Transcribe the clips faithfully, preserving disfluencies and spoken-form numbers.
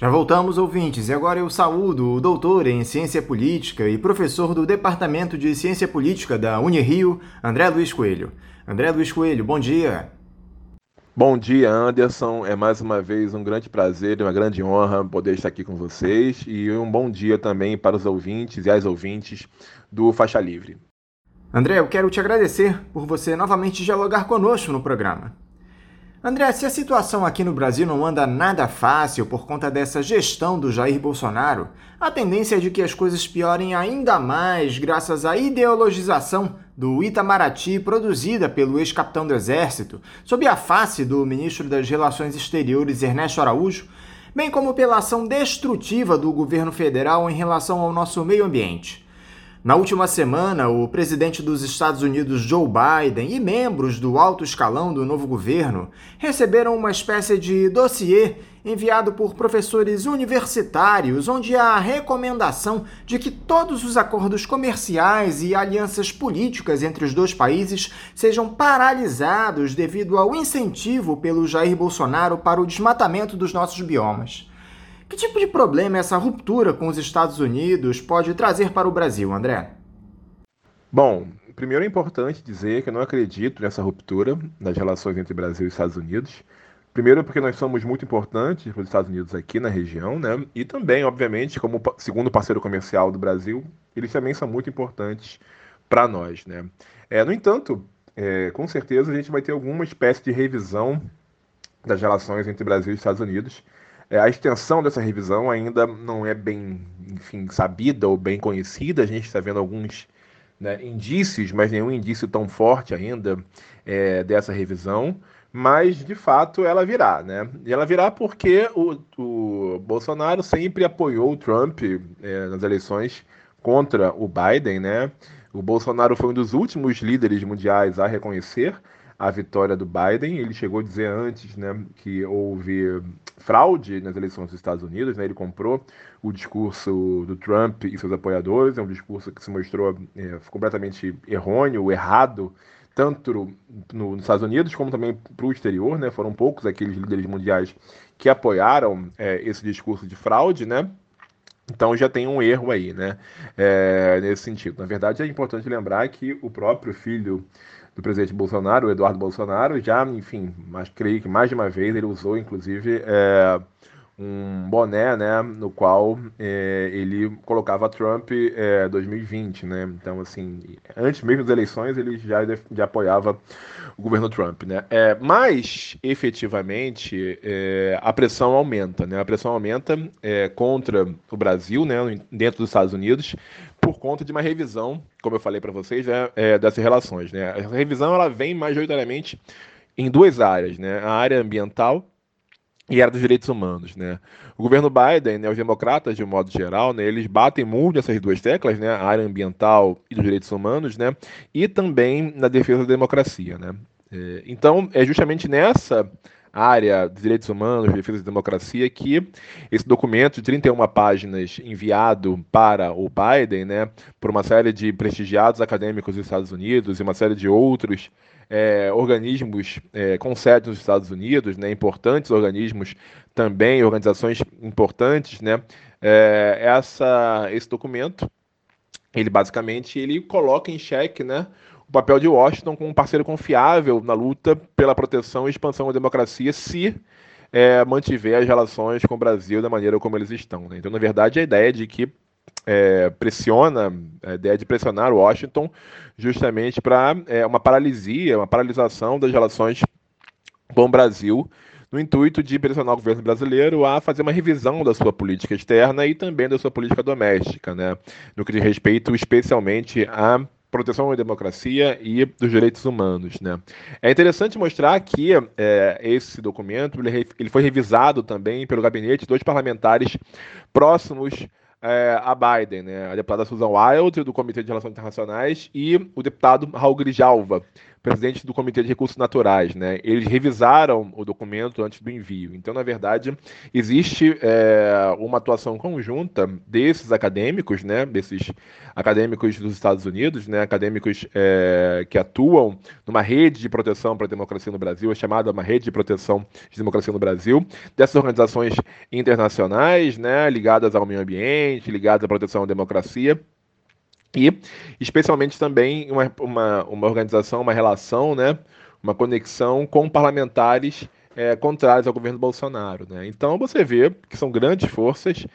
Já voltamos, ouvintes, e agora eu saúdo o doutor em Ciência Política e professor do Departamento de Ciência Política da Unirio, André Luiz Coelho. André Luiz Coelho, bom dia. Bom dia, Anderson. É mais uma vez um grande prazer e uma grande honra poder estar aqui com vocês. E um bom dia também para os ouvintes e as ouvintes do Faixa Livre. André, eu quero te agradecer por você novamente dialogar conosco no programa. André, se a situação aqui no Brasil não anda nada fácil por conta dessa gestão do Jair Bolsonaro, a tendência é de que as coisas piorem ainda mais graças à ideologização do Itamaraty produzida pelo ex-capitão do Exército, sob a face do ministro das Relações Exteriores Ernesto Araújo, bem como pela ação destrutiva do governo federal em relação ao nosso meio ambiente. Na última semana, o presidente dos Estados Unidos, Joe Biden, e membros do alto escalão do novo governo receberam uma espécie de dossiê enviado por professores universitários, onde há a recomendação de que todos os acordos comerciais e alianças políticas entre os dois países sejam paralisados devido ao incentivo pelo Jair Bolsonaro para o desmatamento dos nossos biomas. Que tipo de problema essa ruptura com os Estados Unidos pode trazer para o Brasil, André? Bom, primeiro é importante dizer que eu não acredito nessa ruptura das relações entre Brasil e Estados Unidos. Primeiro porque nós somos muito importantes para os Estados Unidos aqui na região, né? E também, obviamente, como segundo parceiro comercial do Brasil, eles também são muito importantes para nós, né? É, no entanto, é, com certeza a gente vai ter alguma espécie de revisão das relações entre Brasil e Estados Unidos. É, a extensão dessa revisão ainda não é bem, enfim, sabida ou bem conhecida. A gente está vendo alguns, né, indícios, mas nenhum indício tão forte ainda é, dessa revisão. Mas, de fato, ela virá, né? E ela virá porque o, o Bolsonaro sempre apoiou o Trump é, nas eleições contra o Biden, né? O Bolsonaro foi um dos últimos líderes mundiais a reconhecer a vitória do Biden. Ele chegou a dizer antes, né, que houve fraude nas eleições dos Estados Unidos, né? Ele comprou o discurso do Trump e seus apoiadores. É um discurso que se mostrou é, completamente errôneo, errado, tanto no, nos Estados Unidos como também para o exterior, né? Foram poucos aqueles líderes mundiais que apoiaram é, esse discurso de fraude, né? Então já tem um erro aí, né? É, nesse sentido. Na verdade, é importante lembrar que o próprio filho do presidente Bolsonaro, o Eduardo Bolsonaro, já, enfim, mas creio que mais de uma vez ele usou, inclusive, é, um boné, né, no qual é, ele colocava Trump é, dois mil e vinte, né? Então, assim, antes mesmo das eleições ele já, já apoiava o governo Trump, né? É, mas, efetivamente, é, a pressão aumenta, né? A pressão aumenta é, contra o Brasil, né, dentro dos Estados Unidos, por conta de uma revisão, como eu falei para vocês, né, é, dessas relações, né? A revisão ela vem majoritariamente em duas áreas, né? A área ambiental e era dos direitos humanos, né? O governo Biden, né, os democratas, de um modo geral, né, eles batem muito nessas duas teclas, né, a área ambiental e dos direitos humanos, né, e também na defesa da democracia, né? É, então, é justamente nessa área dos direitos humanos, defesa da democracia, que esse documento de trinta e uma páginas enviado para o Biden, né, por uma série de prestigiados acadêmicos dos Estados Unidos e uma série de outros É, organismos é, com sede nos Estados Unidos, né, importantes organismos também, organizações importantes, né, é, essa, esse documento, ele basicamente ele coloca em xeque, né, o papel de Washington como um parceiro confiável na luta pela proteção e expansão da democracia, se é, mantiver as relações com o Brasil da maneira como eles estão, né? Então, na verdade, a ideia de que é, pressiona, a ideia de pressionar Washington justamente para é, uma paralisia, uma paralisação das relações com o Brasil, no intuito de pressionar o governo brasileiro a fazer uma revisão da sua política externa e também da sua política doméstica, né? No que diz respeito especialmente à proteção da democracia e dos direitos humanos, né? É interessante mostrar que é, esse documento ele, ele foi revisado também pelo gabinete dos parlamentares próximos é, a Biden, né? A deputada Susan Wild, do Comitê de Relações Internacionais, e o deputado Raul Grijalva, presidente do Comitê de Recursos Naturais, né? Eles revisaram o documento antes do envio. Então, na verdade, existe é, uma atuação conjunta desses acadêmicos, né? Desses acadêmicos dos Estados Unidos, né? Acadêmicos é, que atuam numa rede de proteção para a democracia no Brasil, é chamada uma rede de proteção de democracia no Brasil, dessas organizações internacionais, né? Ligadas ao meio ambiente, ligadas à proteção à democracia. E, especialmente também, uma, uma, uma organização, uma relação, né, uma conexão com parlamentares é, contrários ao governo Bolsonaro. Né? Então, você vê que são grandes forças,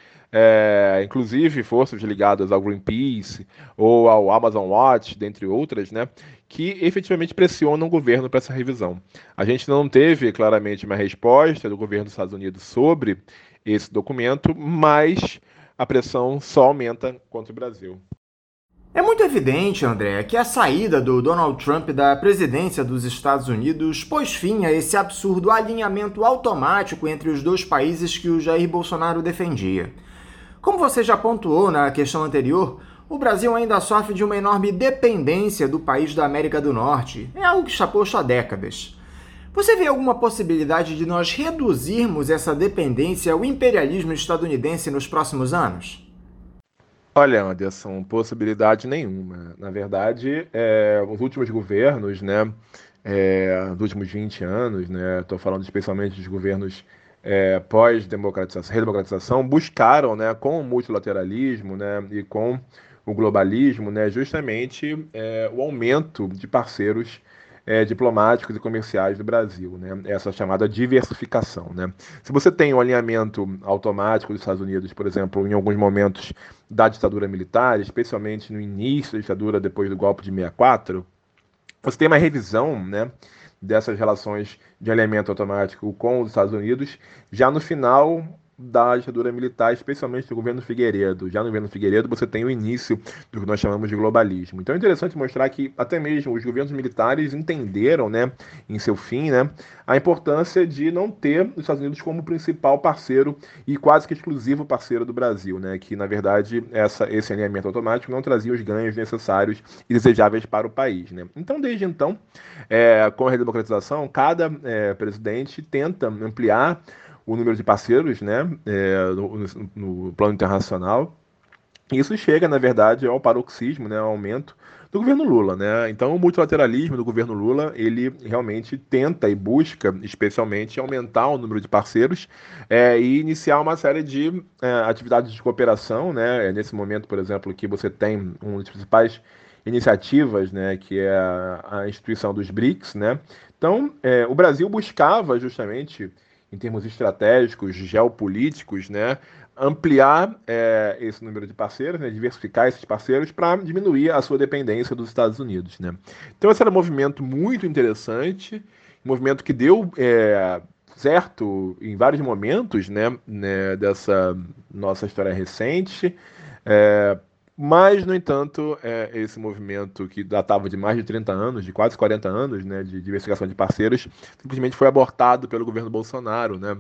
é, inclusive forças ligadas ao Greenpeace ou ao Amazon Watch, dentre outras, né, que efetivamente pressionam o governo para essa revisão. A gente não teve, claramente, uma resposta do governo dos Estados Unidos sobre esse documento, mas a pressão só aumenta contra o Brasil. É muito evidente, André, que a saída do Donald Trump da presidência dos Estados Unidos pôs fim a esse absurdo alinhamento automático entre os dois países que o Jair Bolsonaro defendia. Como você já pontuou na questão anterior, o Brasil ainda sofre de uma enorme dependência do país da América do Norte. É algo que está posto há décadas. Você vê alguma possibilidade de nós reduzirmos essa dependência ao imperialismo estadunidense nos próximos anos? Olha, Anderson, possibilidade nenhuma. Na verdade, é, os últimos governos, né, é, dos últimos vinte anos, né, estou falando especialmente dos governos é, pós-democratização, redemocratização, buscaram, né, com o multilateralismo, né, e com o globalismo, né, justamente é, o aumento de parceiros é, diplomáticos e comerciais do Brasil, né? Essa chamada diversificação, né? Se você tem um alinhamento automático dos Estados Unidos, por exemplo, em alguns momentos da ditadura militar, especialmente no início da ditadura depois do golpe de sessenta e quatro, você tem uma revisão, né, dessas relações de alinhamento automático com os Estados Unidos já no final da ditadura militar, especialmente do governo Figueiredo. Já no governo Figueiredo você tem o início do que nós chamamos de globalismo. Então é interessante mostrar que até mesmo os governos militares entenderam, né, em seu fim, né, a importância de não ter os Estados Unidos como principal parceiro e quase que exclusivo parceiro do Brasil, né, que na verdade essa, esse alinhamento automático não trazia os ganhos necessários e desejáveis para o país. Né. Então, desde então, é, com a redemocratização, cada é, presidente tenta ampliar o número de parceiros, né, é, no, no plano internacional. E isso chega, na verdade, ao paroxismo, né, ao aumento do governo Lula, né? Então, o multilateralismo do governo Lula, ele realmente tenta e busca, especialmente, aumentar o número de parceiros é, e iniciar uma série de é, atividades de cooperação, né? É nesse momento, por exemplo, que você tem uma das principais iniciativas, né, que é a, a instituição dos BRICS, né? Então, é, o Brasil buscava justamente em termos estratégicos, geopolíticos, né, ampliar é, esse número de parceiros, né, diversificar esses parceiros para diminuir a sua dependência dos Estados Unidos. Né. Então esse era um movimento muito interessante, um movimento que deu é, certo em vários momentos, né, né, dessa nossa história recente, é, mas, no entanto, é, esse movimento que datava de mais de trinta anos, de quase quarenta anos, né, de diversificação de parceiros, simplesmente foi abortado pelo governo Bolsonaro, né,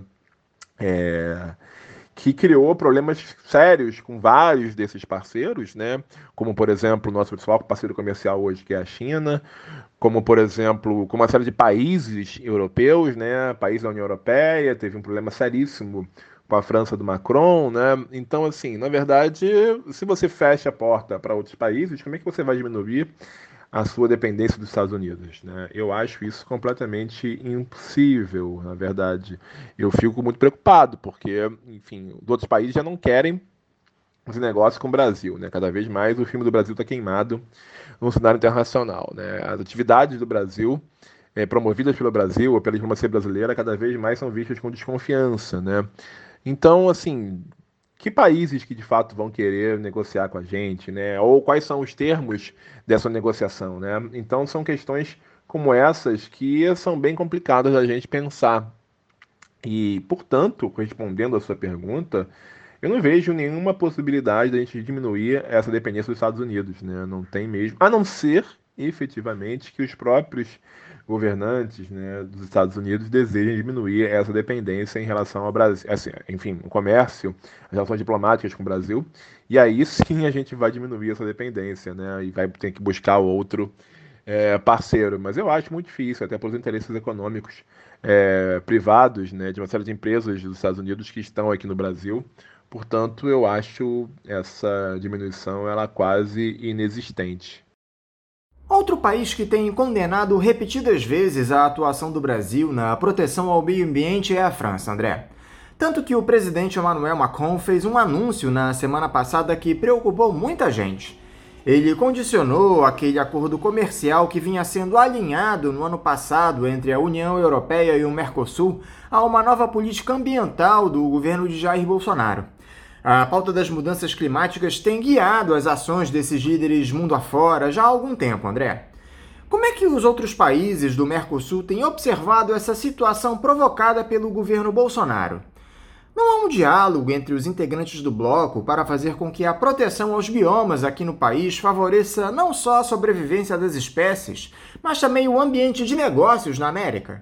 é, que criou problemas sérios com vários desses parceiros, né, como, por exemplo, o nosso principal parceiro comercial hoje, que é a China, como, por exemplo, com uma série de países europeus, né, países da União Europeia, teve um problema seríssimo com a França do Macron, né? Então, assim, na verdade, se você fecha a porta para outros países, como é que você vai diminuir a sua dependência dos Estados Unidos, né? Eu acho isso completamente impossível, na verdade. Eu fico muito preocupado, porque, enfim, os outros países já não querem esse negócio com o Brasil, né? Cada vez mais o filme do Brasil está queimado no cenário internacional, né? As atividades do Brasil, é, promovidas pelo Brasil ou pela diplomacia brasileira, cada vez mais são vistas com desconfiança, né? Então, assim, que países que de fato vão querer negociar com a gente, né? Ou quais são os termos dessa negociação, né? Então, são questões como essas que são bem complicadas da gente pensar. E, portanto, respondendo a sua pergunta, eu não vejo nenhuma possibilidade da gente diminuir essa dependência dos Estados Unidos, né? Não tem mesmo, a não ser efetivamente que os próprios governantes, né, dos Estados Unidos desejem diminuir essa dependência em relação ao Brasil, assim, enfim, o comércio, as relações diplomáticas com o Brasil, e aí sim a gente vai diminuir essa dependência, né, e vai ter que buscar outro é, parceiro, mas eu acho muito difícil, até pelos interesses econômicos é, privados, né, de uma série de empresas dos Estados Unidos que estão aqui no Brasil. Portanto, eu acho essa diminuição ela quase inexistente. Outro país que tem condenado repetidas vezes a atuação do Brasil na proteção ao meio ambiente é a França, André. Tanto que o presidente Emmanuel Macron fez um anúncio na semana passada que preocupou muita gente. Ele condicionou aquele acordo comercial que vinha sendo alinhado no ano passado entre a União Europeia e o Mercosul a uma nova política ambiental do governo de Jair Bolsonaro. A pauta das mudanças climáticas tem guiado as ações desses líderes mundo afora já há algum tempo, André. Como é que os outros países do Mercosul têm observado essa situação provocada pelo governo Bolsonaro? Não há um diálogo entre os integrantes do bloco para fazer com que a proteção aos biomas aqui no país favoreça não só a sobrevivência das espécies, mas também o ambiente de negócios na América?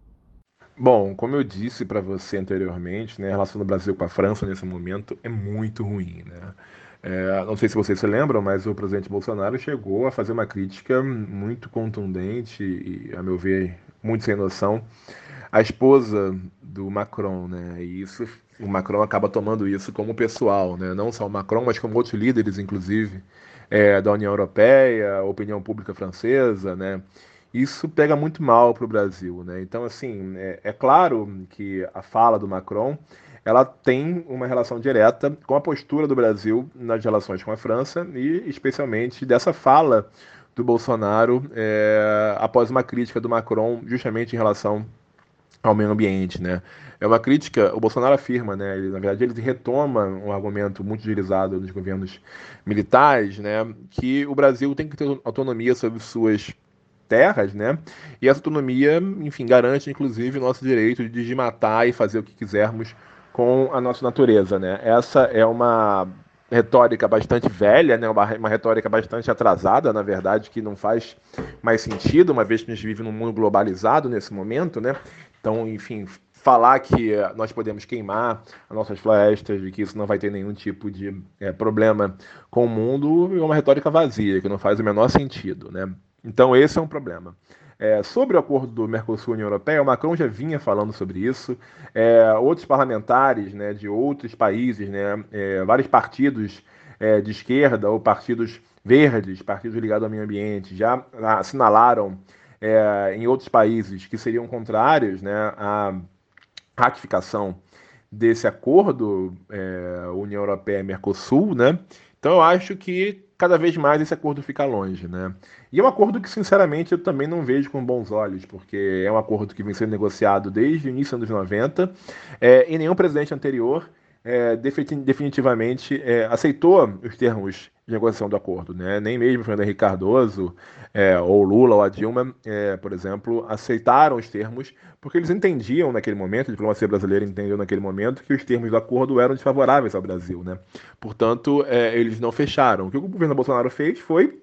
Bom, como eu disse para você anteriormente, né, a relação do Brasil com a França nesse momento é muito ruim, né? É, não sei se vocês se lembram, mas o presidente Bolsonaro chegou a fazer uma crítica muito contundente e, a meu ver, muito sem noção à esposa do Macron, né? E isso, o Macron acaba tomando isso como pessoal, né? Não só o Macron, mas como outros líderes, inclusive, é, da União Europeia, opinião pública francesa, né? Isso pega muito mal para o Brasil, né? Então, assim, é, é claro que a fala do Macron ela tem uma relação direta com a postura do Brasil nas relações com a França e, especialmente, dessa fala do Bolsonaro é, após uma crítica do Macron justamente em relação ao meio ambiente, né? É uma crítica, o Bolsonaro afirma, né? Ele, na verdade, ele retoma um argumento muito utilizado nos governos militares, né? Que o Brasil tem que ter autonomia sobre suas terras, né? E essa autonomia, enfim, garante inclusive o nosso direito de desmatar e fazer o que quisermos com a nossa natureza, né? Essa é uma retórica bastante velha, né? Uma, uma retórica bastante atrasada, na verdade, que não faz mais sentido, uma vez que a gente vive num mundo globalizado nesse momento, né? Então, enfim, falar que nós podemos queimar as nossas florestas, e que isso não vai ter nenhum tipo de é, problema com o mundo, é uma retórica vazia, que não faz o menor sentido, né? Então, esse é um problema. É, sobre o acordo do Mercosul e União Europeia, o Macron já vinha falando sobre isso. É, outros parlamentares, né, de outros países, né, é, vários partidos é, de esquerda ou partidos verdes, partidos ligados ao meio ambiente, já assinalaram é, em outros países que seriam contrários, né, à ratificação desse acordo é, União Europeia-Mercosul, né? Então eu acho que cada vez mais esse acordo fica longe, né? E é um acordo que, sinceramente, eu também não vejo com bons olhos, porque é um acordo que vem sendo negociado desde o início dos anos noventa, é, e nenhum presidente anterior é, definitivamente é, aceitou os termos de negociação do acordo, né? Nem mesmo o Fernando Henrique Cardoso, é, ou Lula, ou a Dilma, é, por exemplo, aceitaram os termos, porque eles entendiam naquele momento, a diplomacia brasileira entendeu naquele momento, que os termos do acordo eram desfavoráveis ao Brasil, né? Portanto, é, eles não fecharam. O que o governo Bolsonaro fez foi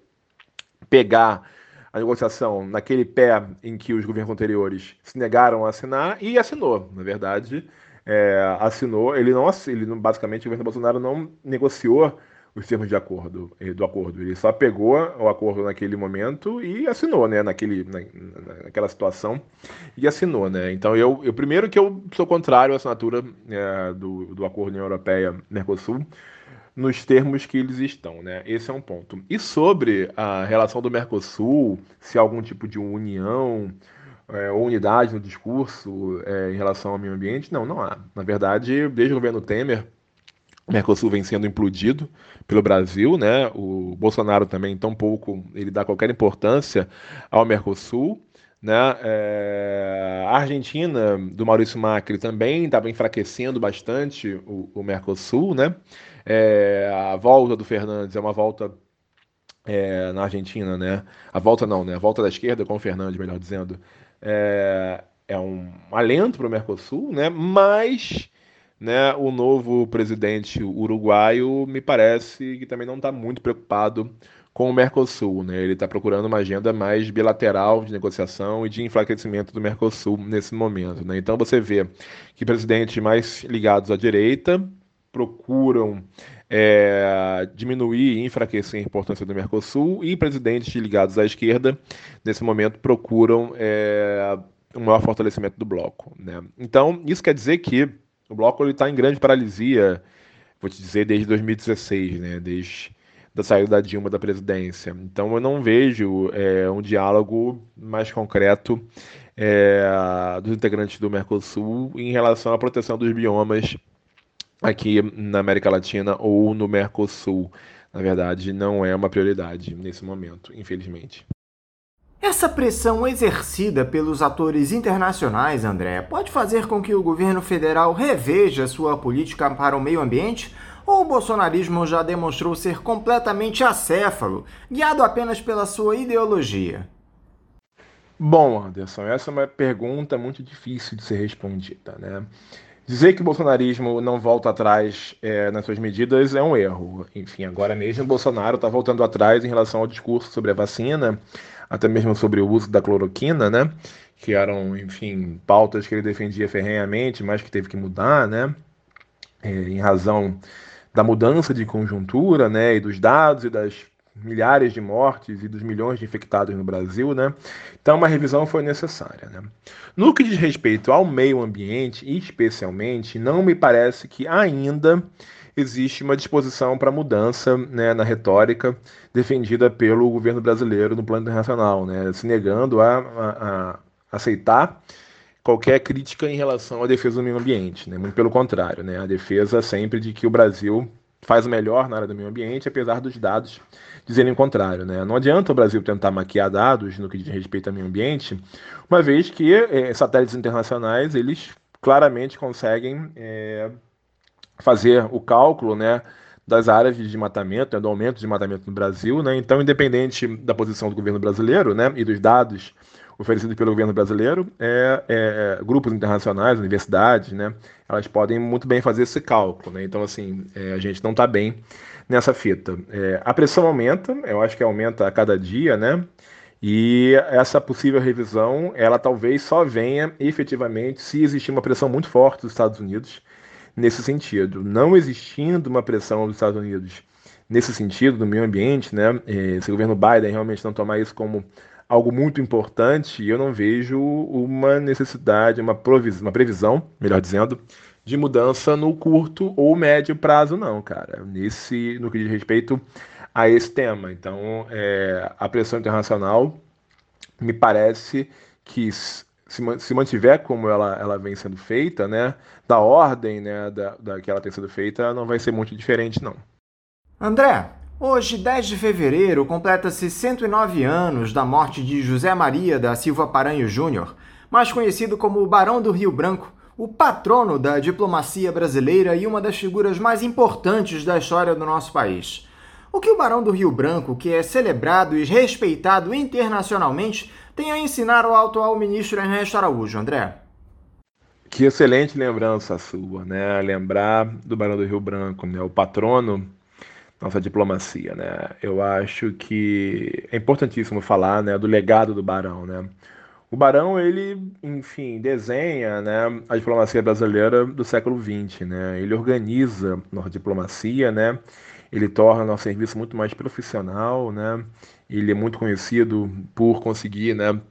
pegar a negociação naquele pé em que os governos anteriores se negaram a assinar e assinou. Na verdade, é, assinou, ele não, ele não, basicamente o governo Bolsonaro não negociou os termos de acordo, do acordo. Ele só pegou o acordo naquele momento e assinou, né, naquele, na, naquela situação, e assinou, né. Então, eu, eu primeiro que eu sou contrário à assinatura é, do, do acordo União Europeia-Mercosul, nos termos que eles estão, né? Esse é um ponto. E sobre a relação do Mercosul, se há algum tipo de união é, ou unidade no discurso é, em relação ao meio ambiente, não, não há. Na verdade, desde o governo Temer, o Mercosul vem sendo implodido pelo Brasil, né? O Bolsonaro também, tão pouco, ele dá qualquer importância ao Mercosul, né? É, a Argentina, do Maurício Macri, também estava enfraquecendo bastante o, o Mercosul, né? É, a volta do Fernandes é uma volta é, na Argentina, né? A volta não, né? A volta da esquerda com o Fernandes, melhor dizendo, é, é um alento para o Mercosul, né? Mas, né, o novo presidente uruguaio me parece que também não está muito preocupado com o Mercosul, né? Ele está procurando uma agenda mais bilateral de negociação e de enfraquecimento do Mercosul nesse momento, né? Então você vê que presidentes mais ligados à direita procuram é, diminuir e enfraquecer a importância do Mercosul, e presidentes ligados à esquerda, nesse momento, procuram é, um maior fortalecimento do bloco, né? Então, isso quer dizer que o bloco está em grande paralisia, vou te dizer, desde dois mil e dezesseis, né? Desde da saída da Dilma da presidência. Então, eu não vejo é, um diálogo mais concreto é, dos integrantes do Mercosul em relação à proteção dos biomas aqui na América Latina ou no Mercosul. Na verdade, não é uma prioridade nesse momento, infelizmente. Essa pressão exercida pelos atores internacionais, André, pode fazer com que o governo federal reveja sua política para o meio ambiente? Ou o bolsonarismo já demonstrou ser completamente acéfalo, guiado apenas pela sua ideologia? Bom, Anderson, essa é uma pergunta muito difícil de ser respondida, né? Dizer que o bolsonarismo não volta atrás é, nas suas medidas é um erro. Enfim, agora mesmo o Bolsonaro está voltando atrás em relação ao discurso sobre a vacina, até mesmo sobre o uso da cloroquina, né? Que eram, enfim, pautas que ele defendia ferrenhamente, mas que teve que mudar, né? É, em razão da mudança de conjuntura, né? E dos dados e das milhares de mortes e dos milhões de infectados no Brasil, né? Então uma revisão foi necessária, né? No que diz respeito ao meio ambiente, especialmente, não me parece que ainda existe uma disposição para mudança, né, na retórica defendida pelo governo brasileiro no plano internacional, né, se negando a, a, a aceitar qualquer crítica em relação à defesa do meio ambiente, né? Muito pelo contrário, né? A defesa sempre de que o Brasil faz o melhor na área do meio ambiente, apesar dos dados dizerem o contrário, né? Não adianta o Brasil tentar maquiar dados no que diz respeito ao meio ambiente, uma vez que eh, satélites internacionais, eles claramente conseguem eh, fazer o cálculo, né, das áreas de desmatamento, né, do aumento de desmatamento no Brasil, né? Então, independente da posição do governo brasileiro, né, e dos dados oferecidos pelo governo brasileiro, é, é, é, grupos internacionais, universidades, né, elas podem muito bem fazer esse cálculo, né? Então, assim, é, a gente não está bem nessa fita. É, a pressão aumenta, eu acho que aumenta a cada dia, né? E essa possível revisão, ela talvez só venha efetivamente se existir uma pressão muito forte dos Estados Unidos nesse sentido. Não existindo uma pressão dos Estados Unidos nesse sentido, do meio ambiente, né? Eh, se o governo Biden realmente não tomar isso como algo muito importante, eu não vejo uma necessidade, uma, provis uma previsão, melhor dizendo, de mudança no curto ou médio prazo, não, cara. Nesse, no que diz respeito a esse tema. Então, é, a pressão internacional me parece que se mantiver como ela, ela vem sendo feita, né, da ordem, né, da, da que ela tem sido feita, não vai ser muito diferente, não. André, hoje, dez de fevereiro, completa-se cento e nove anos da morte de José Maria da Silva Paranho Júnior, mais conhecido como o Barão do Rio Branco, o patrono da diplomacia brasileira e uma das figuras mais importantes da história do nosso país. O que o Barão do Rio Branco, que é celebrado e respeitado internacionalmente, tem a ensinar ao atual ministro Ernesto Araújo, André? Que excelente lembrança sua, né? Lembrar do Barão do Rio Branco, né? O patrono da nossa diplomacia, né? Eu acho que é importantíssimo falar, né, do legado do Barão, né? O Barão, ele, enfim, desenha, né, a diplomacia brasileira do século vinte, né? Ele organiza nossa diplomacia, né? Ele torna nosso serviço muito mais profissional, né? Ele é muito conhecido por conseguir, né,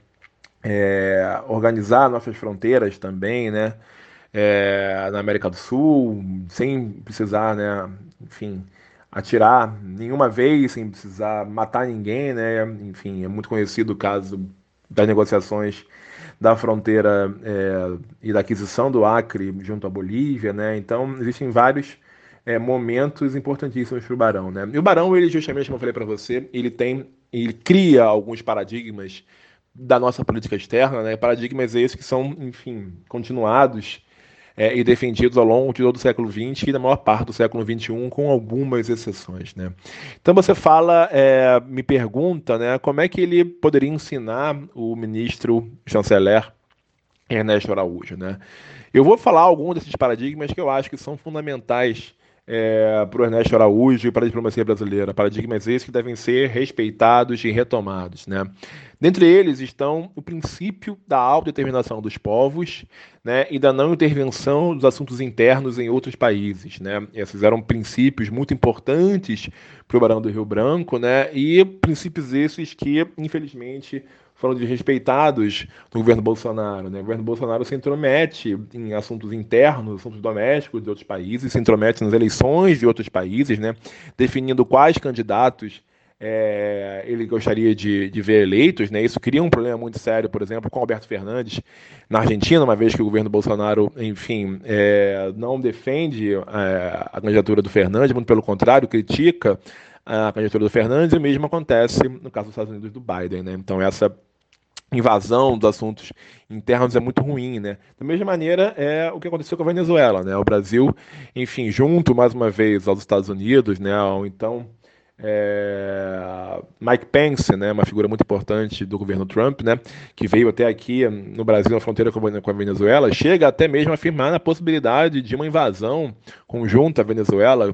é, organizar nossas fronteiras também, né? É, na América do Sul, sem precisar, né, enfim, atirar nenhuma vez, sem precisar matar ninguém, né? Enfim, é muito conhecido o caso das negociações da fronteira é, e da aquisição do Acre junto à Bolívia, né? Então, existem vários é, momentos importantíssimos para o Barão, né? E o Barão, ele justamente, como eu falei para você, ele tem, ele cria alguns paradigmas da nossa política externa, né? Paradigmas esses que são, enfim, continuados é, e defendidos ao longo de todo o século vinte e da maior parte do século vinte e um, com algumas exceções, né? Então você fala, é, me pergunta, né, como é que ele poderia ensinar o ministro chanceler Ernesto Araújo, né? Eu vou falar alguns desses paradigmas que eu acho que são fundamentais é, para o Ernesto Araújo e para a diplomacia brasileira. Paradigmas esses que devem ser respeitados e retomados, né? Dentre eles estão o princípio da autodeterminação dos povos, né, e da não intervenção dos assuntos internos em outros países, né? Esses eram princípios muito importantes para o Barão do Rio Branco, né? E princípios esses que, infelizmente, foram desrespeitados no governo Bolsonaro, né? O governo Bolsonaro se intromete em assuntos internos, assuntos domésticos de outros países, se intromete nas eleições de outros países, né? Definindo quais candidatos é, ele gostaria de, de ver eleitos, né? Isso cria um problema muito sério, por exemplo, com Alberto Fernandes na Argentina, uma vez que o governo Bolsonaro, enfim, é, não defende é, a candidatura do Fernandes, muito pelo contrário, critica a candidatura do Fernandes, e o mesmo acontece no caso dos Estados Unidos do Biden, né? Então essa invasão dos assuntos internos é muito ruim, né? Da mesma maneira é o que aconteceu com a Venezuela, né? O Brasil, enfim, junto mais uma vez aos Estados Unidos, né? Ou então é, Mike Pence, né? Uma figura muito importante do governo Trump, né? Que veio até aqui no Brasil, na fronteira com a Venezuela, chega até mesmo a afirmar na possibilidade de uma invasão conjunta à Venezuela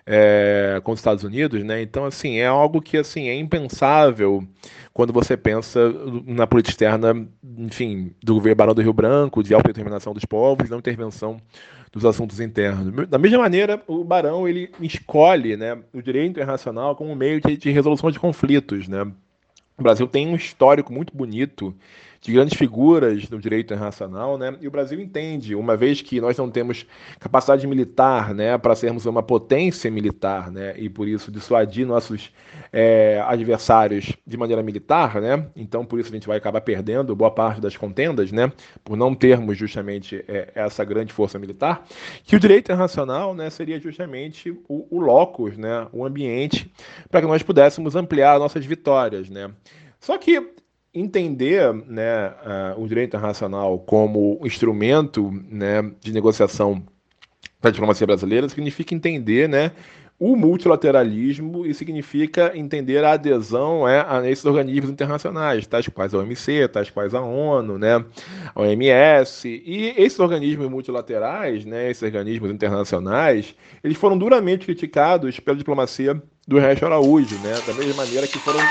é, com os Estados Unidos, né? Então, assim, é algo que assim é impensável quando você pensa na política externa, enfim, do governo Barão do Rio Branco, de autodeterminação dos povos, não intervenção dos assuntos internos. Da mesma maneira, o Barão ele escolhe, né, o direito internacional como meio de, de resolução de conflitos, né? O Brasil tem um histórico muito bonito de grandes figuras no direito internacional, né? E o Brasil entende, uma vez que nós não temos capacidade militar, né, para sermos uma potência militar, né, e por isso dissuadir nossos é, adversários de maneira militar, né? Então por isso a gente vai acabar perdendo boa parte das contendas, né, por não termos justamente é, essa grande força militar, que o direito internacional, né, seria justamente o, o locus, né, o ambiente para que nós pudéssemos ampliar nossas vitórias, né? Só que entender, né, uh, o direito internacional como instrumento, né, de negociação para a diplomacia brasileira significa entender, né, o multilateralismo e significa entender a adesão é, a esses organismos internacionais, tais quais a O M C, tais quais a ONU, né, a O M S, e esses organismos multilaterais, né, esses organismos internacionais, eles foram duramente criticados pela diplomacia do Ernesto Araújo, né, da mesma maneira que foram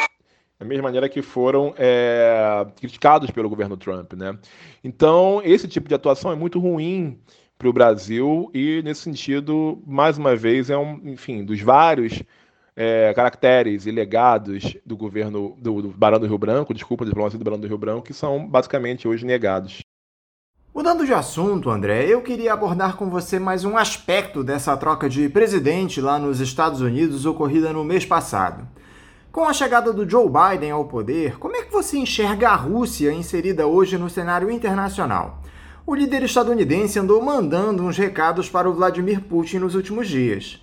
da mesma maneira que foram é, criticados pelo governo Trump, né? Então, esse tipo de atuação é muito ruim para o Brasil e, nesse sentido, mais uma vez, é um, enfim, dos vários é, caracteres e legados do governo do, do Barão do Rio Branco, desculpa, da diplomacia do Barão do Rio Branco, que são basicamente hoje negados. Mudando de assunto, André, eu queria abordar com você mais um aspecto dessa troca de presidente lá nos Estados Unidos ocorrida no mês passado. Com a chegada do Joe Biden ao poder, como é que você enxerga a Rússia inserida hoje no cenário internacional? O líder estadunidense andou mandando uns recados para o Vladimir Putin nos últimos dias.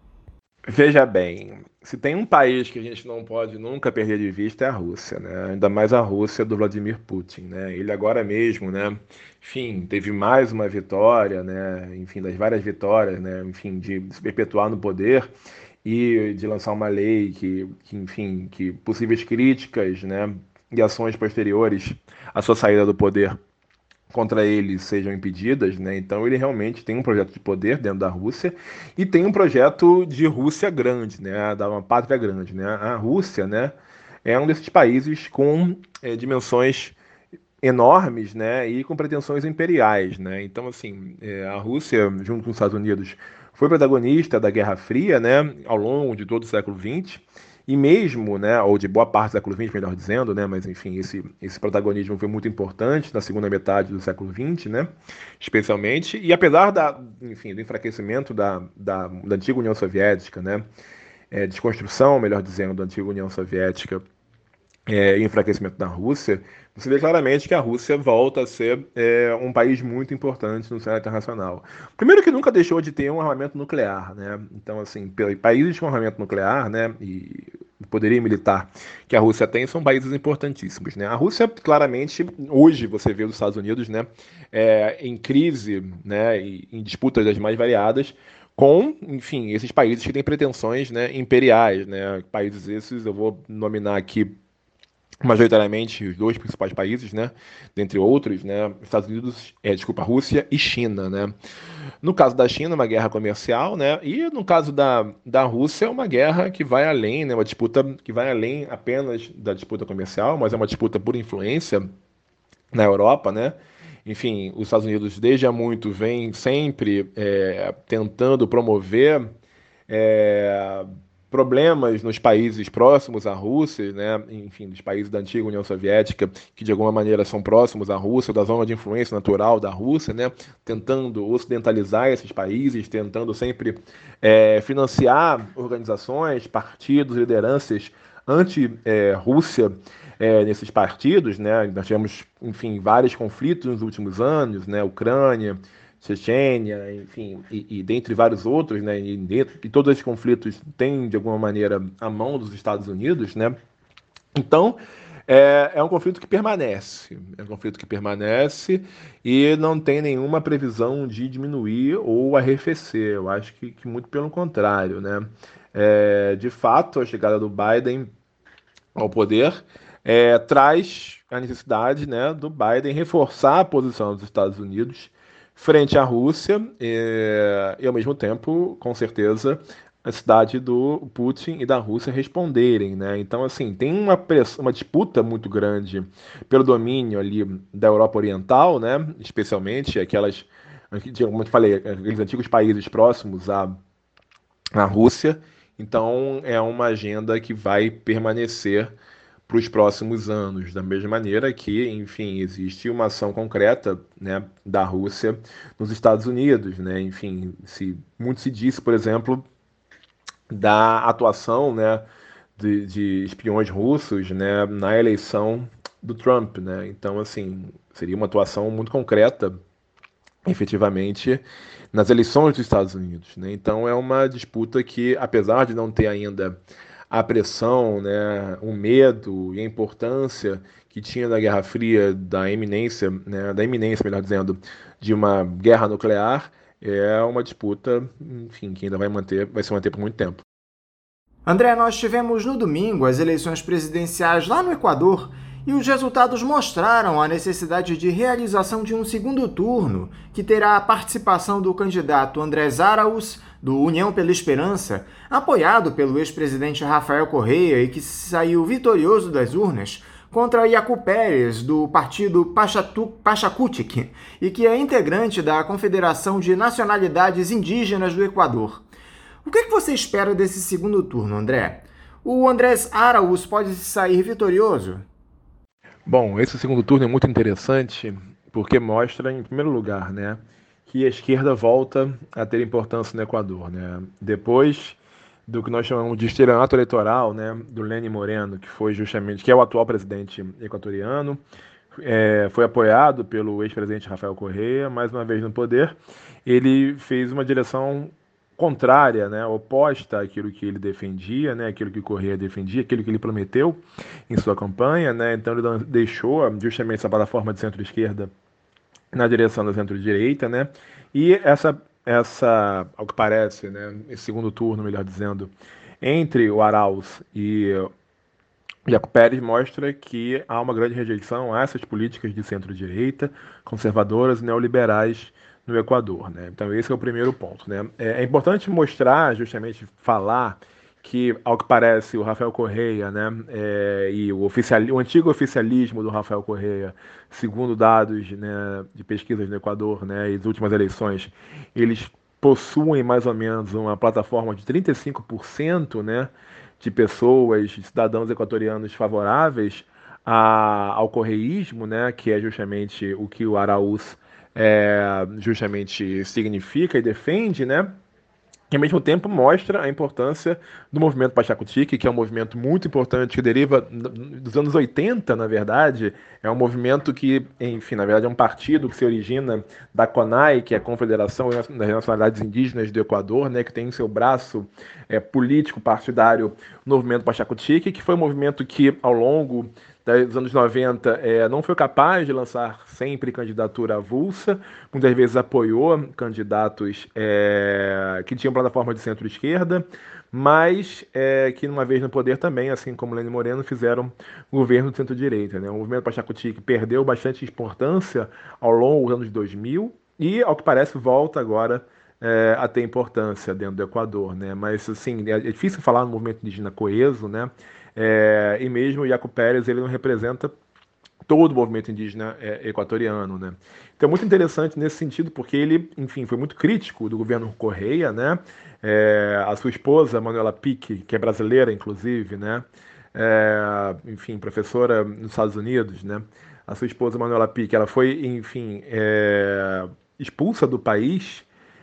Veja bem, se tem um país que a gente não pode nunca perder de vista é a Rússia, né? Ainda mais a Rússia do Vladimir Putin, né? Ele agora mesmo, né? Enfim, teve mais uma vitória, né? Enfim, das várias vitórias, né? Enfim, de se perpetuar no poder e de lançar uma lei que, que, enfim, que possíveis críticas, né, e ações posteriores à sua saída do poder contra ele sejam impedidas, né? Então ele realmente tem um projeto de poder dentro da Rússia e tem um projeto de Rússia grande, né, da uma pátria grande, né? A Rússia, né, é um desses países com é, dimensões enormes, né, e com pretensões imperiais, né? Então, assim, é, a Rússia, junto com os Estados Unidos, foi protagonista da Guerra Fria, né, ao longo de todo o século vinte, e mesmo, né, ou de boa parte do século vinte, melhor dizendo, né, mas enfim, esse, esse protagonismo foi muito importante na segunda metade do século vinte, né, especialmente, e apesar da, enfim, do enfraquecimento da, da, da antiga União Soviética, né, é, desconstrução, melhor dizendo, da antiga União Soviética, É, e enfraquecimento da Rússia, você vê claramente que a Rússia volta a ser é, um país muito importante no cenário internacional. Primeiro que nunca deixou de ter um armamento nuclear, né? Então, assim, países com armamento nuclear, né, e poderio militar que a Rússia tem são países importantíssimos, né? A Rússia, claramente, hoje você vê os Estados Unidos, né, é, em crise, né, e em disputas das mais variadas, com, enfim, esses países que têm pretensões, né, imperiais, né? Países esses, eu vou nominar aqui majoritariamente os dois principais países, né, dentre outros, né, Estados Unidos, é, desculpa, Rússia e China, né. No caso da China, uma guerra comercial, né, e no caso da, da Rússia, uma guerra que vai além, né, uma disputa que vai além apenas da disputa comercial, mas é uma disputa por influência na Europa, né. Enfim, os Estados Unidos desde há muito vem sempre é, tentando promover é, problemas nos países próximos à Rússia, né? Enfim, dos países da antiga União Soviética, que de alguma maneira são próximos à Rússia, da zona de influência natural da Rússia, né? Tentando ocidentalizar esses países, tentando sempre é, financiar organizações, partidos, lideranças anti-Rússia é, nesses partidos, né? Nós tivemos, enfim, vários conflitos nos últimos anos, né? Ucrânia, Chechênia, enfim, e, e dentre vários outros, né, e, dentro, e todos esses conflitos têm, de alguma maneira, a mão dos Estados Unidos, né, então é, é um conflito que permanece, é um conflito que permanece e não tem nenhuma previsão de diminuir ou arrefecer, eu acho que, que muito pelo contrário, né, é, de fato, a chegada do Biden ao poder é, traz a necessidade, né, do Biden reforçar a posição dos Estados Unidos frente à Rússia é, e, ao mesmo tempo, com certeza, a necessidade do Putin e da Rússia responderem, né? Então, assim, tem uma, press- uma disputa muito grande pelo domínio ali da Europa Oriental, né? Especialmente aquelas, como eu falei, aqueles antigos países próximos à, à Rússia. Então, é uma agenda que vai permanecer para os próximos anos, da mesma maneira que, enfim, existe uma ação concreta, né, da Rússia nos Estados Unidos, né, enfim, se, muito se disse, por exemplo, da atuação, né, de, de espiões russos, né, na eleição do Trump, né, então, assim, seria uma atuação muito concreta, efetivamente, nas eleições dos Estados Unidos, né, então é uma disputa que, apesar de não ter ainda a pressão, né, o medo e a importância que tinha da Guerra Fria, da iminência, né, da iminência, melhor dizendo, de uma guerra nuclear, é uma disputa, enfim, que ainda vai manter, vai se manter por muito tempo. André, nós tivemos no domingo as eleições presidenciais lá no Equador e os resultados mostraram a necessidade de realização de um segundo turno, que terá a participação do candidato Andrés Araúz, do União pela Esperança, apoiado pelo ex-presidente Rafael Correa e que saiu vitorioso das urnas, contra Yacu Pérez, do partido Pachacutic, e que é integrante da Confederação de Nacionalidades Indígenas do Equador. O que, é que você espera desse segundo turno, André? O Andrés Araúz pode sair vitorioso? Bom, esse segundo turno é muito interessante porque mostra, em primeiro lugar, né, que a esquerda volta a ter importância no Equador, né? Depois do que nós chamamos de estelionato eleitoral, né, do Lenin Moreno, que foi justamente, que é o atual presidente equatoriano, é, foi apoiado pelo ex-presidente Rafael Correa, mais uma vez no poder, ele fez uma direção contrária, né, oposta àquilo que ele defendia, né, aquilo que Correa defendia, aquilo que ele prometeu em sua campanha, né, então ele deixou justamente essa plataforma de centro-esquerda na direção da centro-direita, né, e essa, essa, ao que parece, né, esse segundo turno, melhor dizendo, entre o Arauz e Jaco Pérez mostra que há uma grande rejeição a essas políticas de centro-direita, conservadoras e neoliberais no Equador, né? Então esse é o primeiro ponto, né? É, é importante mostrar, justamente falar que, ao que parece, o Rafael Correa, né, é, e o, oficial, o antigo oficialismo do Rafael Correa, segundo dados, né, de pesquisas no Equador, né, e das últimas eleições, eles possuem mais ou menos uma plataforma de trinta e cinco por cento, né, de pessoas, de cidadãos equatorianos favoráveis a, ao correísmo, né, que é justamente o que o Araúz é, justamente significa e defende, né, e ao mesmo tempo mostra a importância do movimento Pachacutic, que é um movimento muito importante que deriva dos anos oitenta, na verdade. É um movimento que, enfim, na verdade é um partido que se origina da CONAI, que é a Confederação das Nacionalidades Indígenas do Equador, né, que tem em seu braço é, político partidário o movimento Pachacutic, que foi um movimento que, ao longo dos anos noventa é, não foi capaz de lançar sempre candidatura avulsa, muitas vezes apoiou candidatos é, que tinham plataforma de centro-esquerda, mas é, que, uma vez no poder também, assim como Lênin Moreno, fizeram governo de centro-direita, né? O movimento Pachacutic perdeu bastante importância ao longo dos anos dois mil e, ao que parece, volta agora é, a ter importância dentro do Equador, né? Mas, assim, é difícil falar no movimento indígena coeso, né? É, e mesmo o Yacu Pérez, ele não representa todo o movimento indígena é, equatoriano, né? Então é muito interessante nesse sentido, porque ele, enfim, foi muito crítico do governo Correia, né? É, a sua esposa, Manuela Pique, que é brasileira, inclusive, né? É, enfim, professora nos Estados Unidos, né? A sua esposa, Manuela Pique, ela foi, enfim, é, expulsa do país,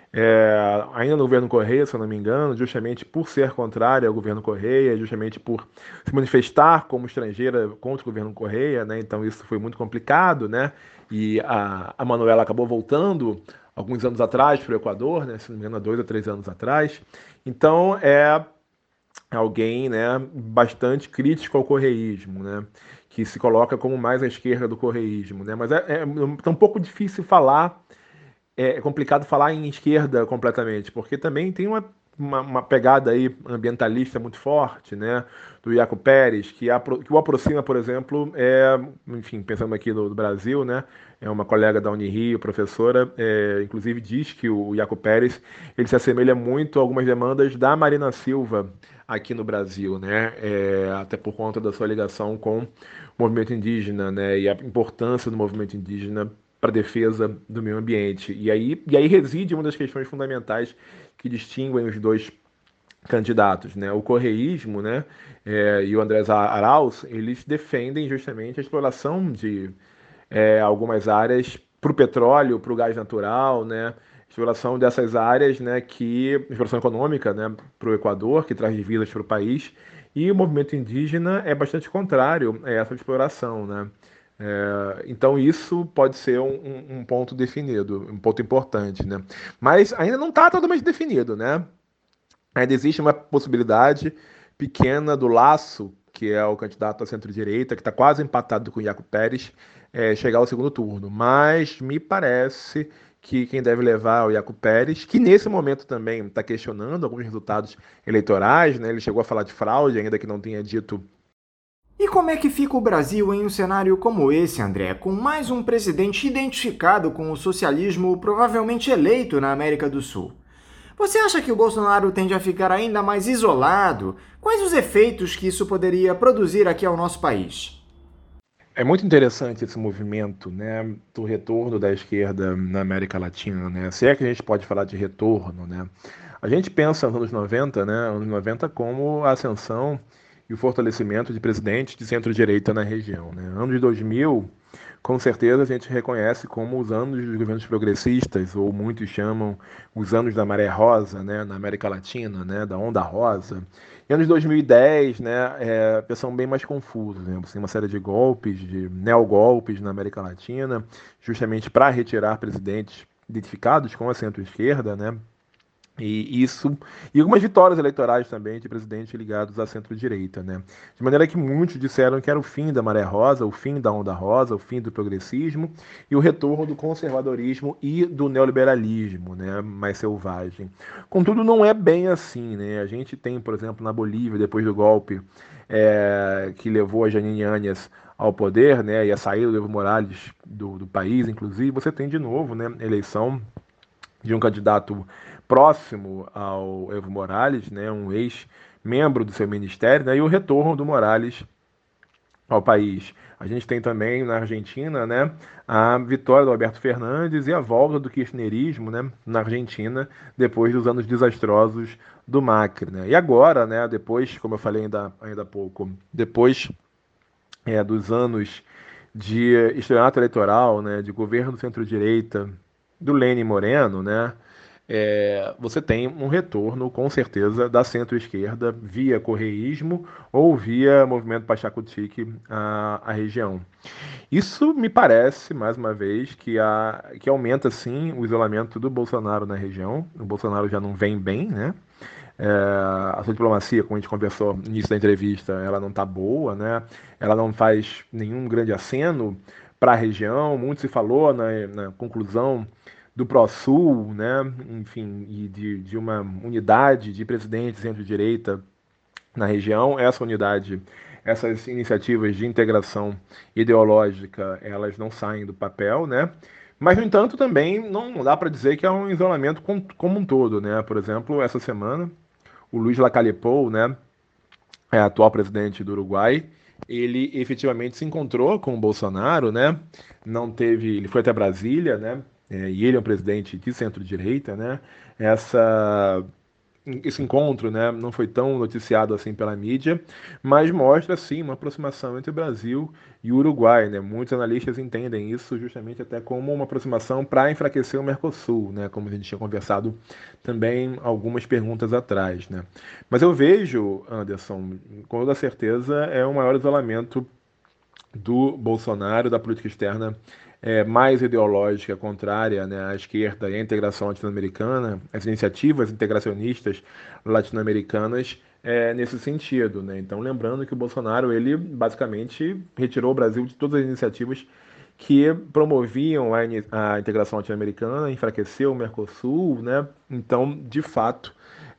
é, ainda no governo Correia, se eu não me engano, justamente por ser contrária ao governo Correia, justamente por se manifestar como estrangeira contra o governo Correia, né? Então isso foi muito complicado, né? E a, a Manuela acabou voltando alguns anos atrás para o Equador, né? Se não me engano, há dois ou três anos atrás. Então é alguém, né, bastante crítico ao correísmo, né? Que se coloca como mais à esquerda do correísmo, né? Mas é, é, é um pouco difícil falar, é complicado falar em esquerda completamente, porque também tem uma, uma, uma pegada aí ambientalista muito forte, né, do Iaco Pérez, que, apro, que o aproxima, por exemplo, é, enfim, pensando aqui no, no Brasil, né, é uma colega da Unirio, professora, é, inclusive diz que o Iaco Pérez, ele se assemelha muito a algumas demandas da Marina Silva aqui no Brasil, né, é, até por conta da sua ligação com o movimento indígena, né, e a importância do movimento indígena para a defesa do meio ambiente. E aí, e aí reside uma das questões fundamentais que distinguem os dois candidatos, né? O correísmo, né, é, e o Andrés Arauz, eles defendem justamente a exploração de é, algumas áreas para o petróleo, para o gás natural, né? Exploração dessas áreas, né, que exploração econômica, né, para o Equador, que traz divisas para o país, e o movimento indígena é bastante contrário a essa exploração, né? É, então isso pode ser um, um- um ponto definido, um ponto importante, né? Mas ainda não está totalmente definido, né? Ainda existe uma possibilidade pequena do Laço, que é o candidato à centro-direita, que está quase empatado com o Iaco Pérez, é, chegar ao segundo turno. Mas me parece que quem deve levar é o Iaco Pérez, que nesse momento também está questionando alguns resultados eleitorais, né? Ele chegou a falar de fraude, ainda que não tenha dito. E como é que fica o Brasil em um cenário como esse, André, com mais um presidente identificado com o socialismo provavelmente eleito na América do Sul? Você acha que o Bolsonaro tende a ficar ainda mais isolado? Quais os efeitos que isso poderia produzir aqui ao nosso país? É muito interessante esse movimento, né, do retorno da esquerda na América Latina, né? Se é que a gente pode falar de retorno, né? A gente pensa nos anos noventa, né, anos noventa como a ascensão e o fortalecimento de presidentes de centro-direita na região, né? Anos dois mil, com certeza a gente reconhece como os anos dos governos progressistas, ou muitos chamam os anos da maré rosa, né, na América Latina, né, da onda rosa. E anos dois mil e dez, né, é, são bem mais confusos, né? Você tem uma série de golpes, de neogolpes na América Latina, justamente para retirar presidentes identificados com a centro-esquerda, né? E isso, e algumas vitórias eleitorais também de presidentes ligados à centro-direita, né? De maneira que muitos disseram que era o fim da maré rosa, o fim da onda rosa, o fim do progressismo e o retorno do conservadorismo e do neoliberalismo, né? Mais selvagem. Contudo, não é bem assim, né? A gente tem, por exemplo, na Bolívia, depois do golpe é, que levou a Janine Áñez ao poder, né? E a saída do Evo Morales do, do país, inclusive, você tem de novo, né? Eleição de um candidato próximo ao Evo Morales, né, um ex-membro do seu ministério, né, e o retorno do Morales ao país. A gente tem também na Argentina, né, a vitória do Alberto Fernandes e a volta do kirchnerismo, né, na Argentina, depois dos anos desastrosos do Macri, né. E agora, né, depois, como eu falei ainda, ainda há pouco, depois é, dos anos de estelionato eleitoral, né, de governo centro-direita do Lenin Moreno, né, é, você tem um retorno, com certeza, da centro-esquerda via correísmo ou via movimento Pachacutic à, à região. Isso me parece, mais uma vez, que, a, que aumenta, sim, o isolamento do Bolsonaro na região. O Bolsonaro já não vem bem, né? É, a sua diplomacia, como a gente conversou no início da entrevista, ela não está boa, né? Ela não faz nenhum grande aceno para a região. Muito se falou na, na conclusão do Prosul, né? Enfim, e de, de uma unidade de presidentes centro-direita na região. Essa unidade, essas iniciativas de integração ideológica, elas não saem do papel, né? Mas, no entanto, também não dá para dizer que é um isolamento com, como um todo, né? Por exemplo, essa semana, o Luiz Lacalle-Pou, né, é atual presidente do Uruguai, ele efetivamente se encontrou com o Bolsonaro, né? Não teve, ele foi até Brasília, né? É, e ele é um presidente de centro-direita, né? Essa esse encontro, né, não foi tão noticiado assim pela mídia, mas mostra sim uma aproximação entre o Brasil e o Uruguai, né? Muitos analistas entendem isso justamente até como uma aproximação para enfraquecer o Mercosul, né? Como a gente tinha conversado também algumas perguntas atrás, né? Mas eu vejo, Anderson, com toda certeza é um maior isolamento do Bolsonaro, da política externa é, mais ideológica, contrária, né, à esquerda e à integração latino-americana, as iniciativas integracionistas latino-americanas é, nesse sentido, né? Então, lembrando que o Bolsonaro, ele basicamente retirou o Brasil de todas as iniciativas que promoviam a, a integração latino-americana, enfraqueceu o Mercosul, né? Então, de fato,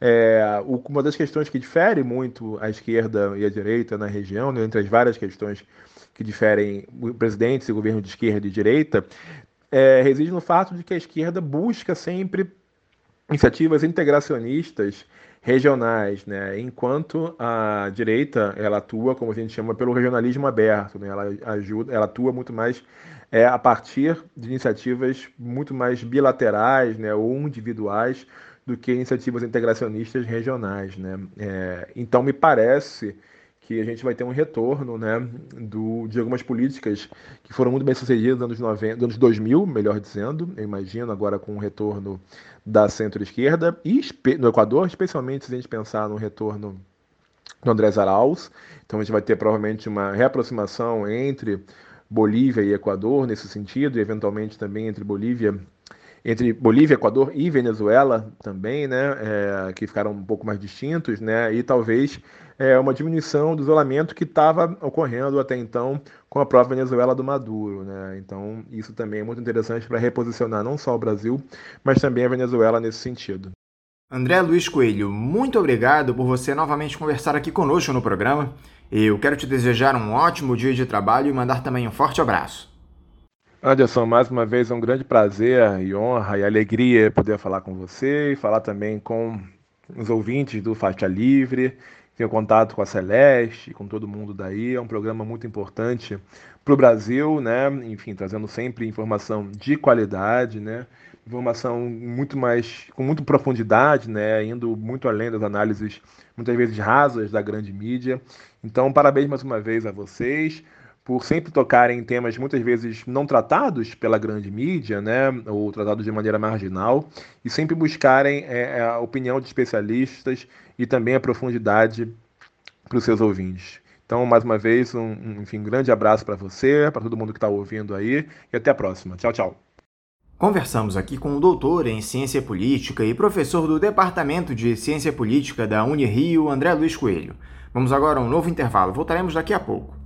é, uma das questões que difere muito a esquerda e a direita na região, né, entre as várias questões que diferem presidentes e governo de esquerda e direita, é, reside no fato de que a esquerda busca sempre iniciativas integracionistas regionais, né? Enquanto a direita ela atua, como a gente chama, pelo regionalismo aberto, né? Ela ajuda, ela atua muito mais é, a partir de iniciativas muito mais bilaterais, né? Ou individuais do que iniciativas integracionistas regionais, né? É, então me parece que a gente vai ter um retorno, né, do, de algumas políticas que foram muito bem sucedidas nos anos noventa, anos dois mil, melhor dizendo, eu imagino, agora com o retorno da centro-esquerda, e no Equador, especialmente se a gente pensar no retorno do Andrés Arauz. Então a gente vai ter provavelmente uma reaproximação entre Bolívia e Equador nesse sentido, e eventualmente também entre Bolívia entre Bolívia, Equador e Venezuela também, né, é, que ficaram um pouco mais distintos, né, e talvez é, uma diminuição do isolamento que estava ocorrendo até então com a própria Venezuela do Maduro, né. Então isso também é muito interessante para reposicionar não só o Brasil, mas também a Venezuela nesse sentido. André Luiz Coelho, muito obrigado por você novamente conversar aqui conosco no programa. Eu quero te desejar um ótimo dia de trabalho e mandar também um forte abraço. Anderson, mais uma vez é um grande prazer e honra e alegria poder falar com você e falar também com os ouvintes do Faixa Livre. Tenho contato com a Celeste, com todo mundo daí. É um programa muito importante para o Brasil, né? Enfim, trazendo sempre informação de qualidade, né? Informação muito mais, com muita profundidade, né? Indo muito além das análises, muitas vezes rasas da grande mídia. Então, parabéns mais uma vez a vocês por sempre tocarem em temas muitas vezes não tratados pela grande mídia, né, ou tratados de maneira marginal, e sempre buscarem é, a opinião de especialistas e também a profundidade para os seus ouvintes. Então, mais uma vez, um, um, enfim, um grande abraço para você, para todo mundo que está ouvindo aí, e até a próxima. Tchau, tchau. Conversamos aqui com o doutor em Ciência Política e professor do Departamento de Ciência Política da Unirio, André Luiz Coelho. Vamos agora a um novo intervalo. Voltaremos daqui a pouco.